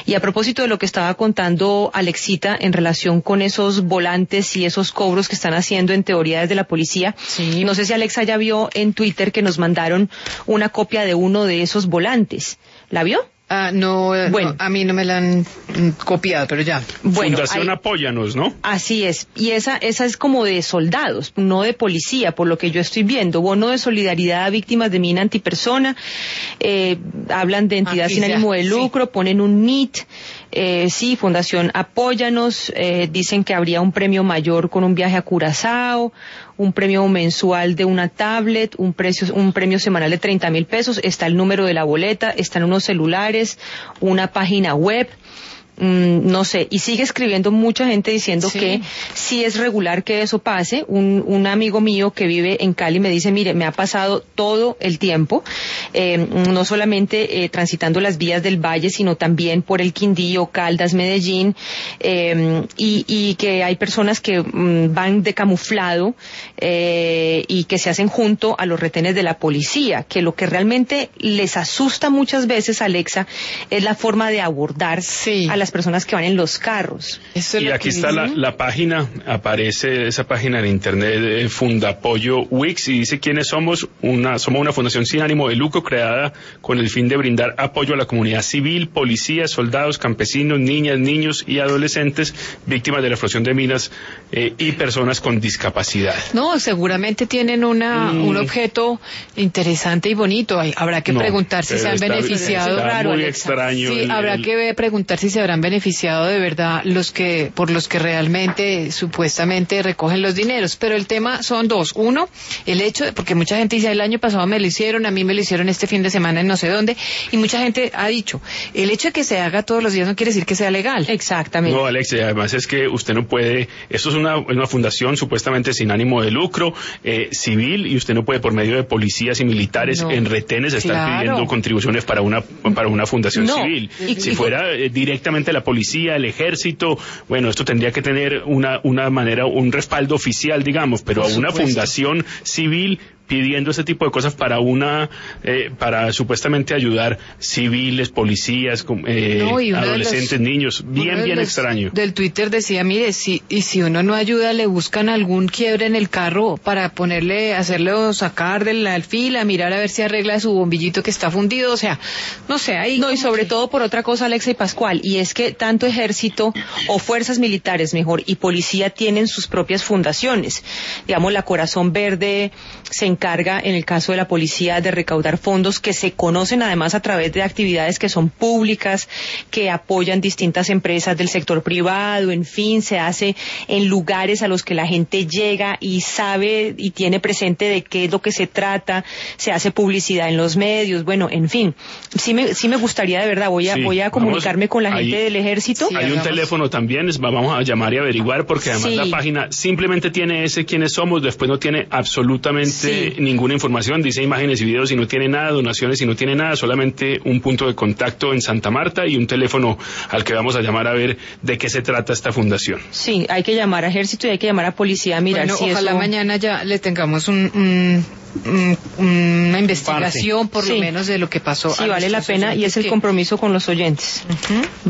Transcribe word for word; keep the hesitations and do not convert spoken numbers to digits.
Y a propósito de lo que estaba contando Alexita en relación con esos volantes y esos cobros que están haciendo en teoría desde la policía, sí. No sé si Alexa ya vio en Twitter que nos mandaron una copia de uno de esos volantes. ¿La vio? Ah, no, bueno, no, a mí no me la han mm, copiado, pero ya. Bueno, Fundación hay, Apóyanos, ¿no? Así es, y esa esa es como de soldados, no de policía, por lo que yo estoy viendo. Bono de solidaridad a víctimas de mina antipersona, eh, hablan de entidad Aquí sin ya, ánimo de lucro, sí. Ponen un N I T, eh, sí, Fundación Apóyanos, eh, dicen que habría un premio mayor con un viaje a Curazao, un premio mensual de una tablet, un precio, un premio semanal de treinta mil pesos, está el número de la boleta, están unos celulares, una página web, mm, no sé, y sigue escribiendo mucha gente diciendo sí. que sí es regular que eso pase. Un, un amigo mío que vive en Cali me dice, mire, me ha pasado todo el tiempo, eh, no solamente eh, transitando las vías del Valle, sino también por el Quindío, Caldas, Medellín, eh, y, y que hay personas que mm, van de camuflado eh, y que se hacen junto a los retenes de la policía, que lo que realmente les asusta muchas veces, Alexa, es la forma de abordar sí. a las personas que van en los carros. Eso y aquí está la, la página, aparece esa página en internet de Fundapoyo Wix y dice quiénes somos. Una, somos una fundación sin ánimo de lucro creada con el fin de brindar apoyo a la comunidad civil, policías, soldados, campesinos, niñas, niños y adolescentes víctimas de la explosión de minas eh, y personas con discapacidad. No, seguramente tienen una mm. un objeto interesante y bonito. Habrá que no, preguntar si se han está, beneficiado. Está raro, muy Alexa. extraño. Sí, el, habrá el... que preguntar si se habrán beneficiado de verdad los que por los que realmente supuestamente recogen los dineros. Pero el tema son dos. Uno, el hecho de, porque mucha gente dice, el año pasado me lo hicieron, a mí me lo hicieron este fin de semana en no sé dónde, y mucha gente ha dicho, el hecho de que se haga todos los días no quiere decir que sea legal. Exactamente. No, Alexia, además es que usted no puede, esto es una, una fundación supuestamente sin ánimo de lucro, eh, civil, y usted no puede por medio de policías y militares no. en retenes estar claro. pidiendo contribuciones para una para una fundación no. civil. Y, si y, fuera eh, directamente la policía, el ejército, bueno, esto tendría que tener una una manera, un respaldo oficial, digamos, pero a una fundación civil pidiendo ese tipo de cosas para una eh, para supuestamente ayudar civiles, policías, eh, no, adolescentes, los, niños, bien bien los, extraño. Del Twitter decía, mire, si y si uno no ayuda, le buscan algún quiebre en el carro para ponerle, hacerlo sacar de la fila, mirar a ver si arregla su bombillito que está fundido, o sea, no sé, ahí no, y sobre que... todo por otra cosa, Alexa y Pascual, y es que tanto ejército o fuerzas militares, mejor, y policía tienen sus propias fundaciones. Digamos, la Corazón Verde se encarga, en el caso de la policía, de recaudar fondos que se conocen además a través de actividades que son públicas, que apoyan distintas empresas del sector privado, en fin, se hace en lugares a los que la gente llega y sabe y tiene presente de qué es lo que se trata, se hace publicidad en los medios, bueno, en fin, sí me, sí me gustaría de verdad, voy a, sí, voy a comunicarme vamos, con la gente ahí, del ejército. Sí, hay un teléfono también, vamos a llamar y averiguar, porque además sí. la página simplemente tiene ese quiénes somos, después no tiene absolutamente sí. ninguna información, dice imágenes y videos y no tiene nada, donaciones y no tiene nada, solamente un punto de contacto en Santa Marta y un teléfono al que vamos a llamar a ver de qué se trata esta fundación. Sí, hay que llamar a ejército y hay que llamar a policía a mirar bueno, si ojalá eso... mañana ya le tengamos un, un, un una investigación Parte. por sí. lo menos de lo que pasó. Sí, vale la pena y es el compromiso con los oyentes. Uh-huh.